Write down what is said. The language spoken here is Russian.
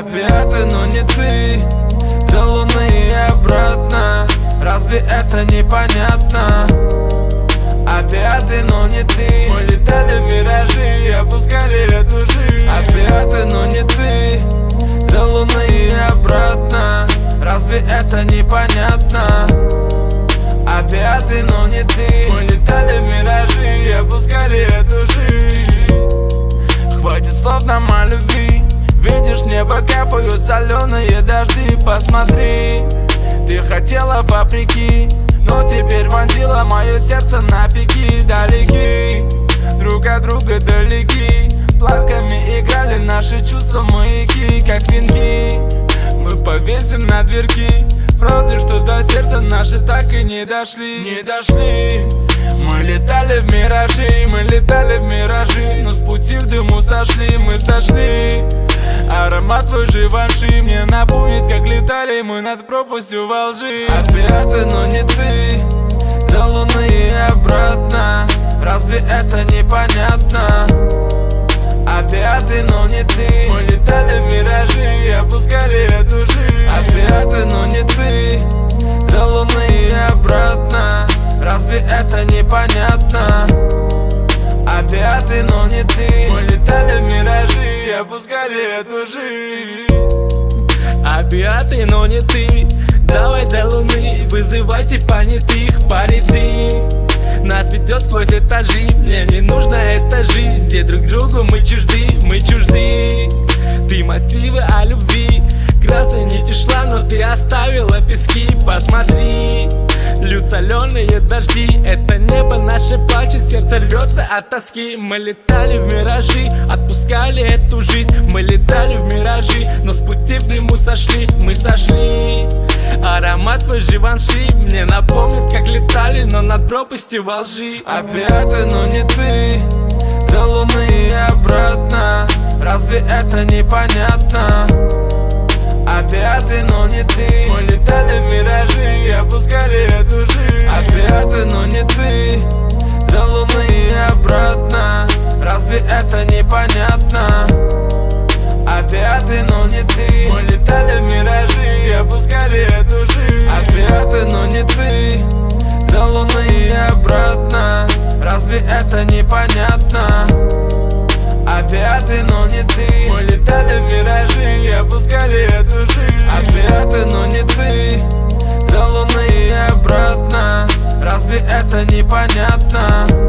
Опять, но не ты. До Луны и обратно. Разве это непонятно? Опять, но не ты. Мы летали в миражи, опускали эту жизнь. Опять, но не ты. До Луны и обратно. Разве это непонятно? Опять, но не ты. Мы летали в миражи, опускали эту жизнь. Хватит слов нам о любви. Видишь, небо капают соленые дожди. Посмотри, ты хотела вопреки, но теперь вонзила мое сердце на пики. Далеки, друг от друга далеки. Планками играли наши чувства маяки, как венки. Мы повесим на дверки фразы, что до сердца наши так и не дошли. Не дошли. Мы летали в миражи, мы летали в миражи, но с пути в дыму сошли, мы сошли. Аромат твой живанши мне напомнит, как летали мы над пропастью во лжи. Опять, но не ты. До Луны и обратно. Разве это непонятно? Опять, но не ты. Мы летали в миражи, опускали эту жизнь. Опять, но не ты. До Луны и обратно. Разве это непонятно? Опять, но не ты. Мы летали в миражи, опускали эту жизнь. Опять, но не ты. Давай до Луны, вызывайте понятых париды. Нас ведет сквозь этажи, мне не нужна эта жизнь, где друг другу мы чужды, мы чужды. Ты мотивы о любви, красной нити шла, но ты оставила пески. Посмотри, льют соленые дожди, это небо наше плачет, сердце рвется от тоски. Мы летали в миражи, отпускали эту жизнь. Мы летали в миражи, но с пути в дыму сошли, мы сошли. Аромат твой живанши мне напомнит, как летали, но над пропастью во лжи. Опять, но не ты. До Луны и обратно. Разве это непонятно? Опять, но не ты. Мы летали в миражи, опускали эту жизнь. Опять, но не ты. До Луны и обратно. Разве это непонятно? Опять, но не ты. Мы летали в миражи, опускали эту жизнь. Опять, но не ты. До Луны и обратно. Разве это непонятно? Опять, но не ты. Мы летали в миражи, опускали эту жизнь. Опять, но не ты. До Луны и обратно. Разве это непонятно?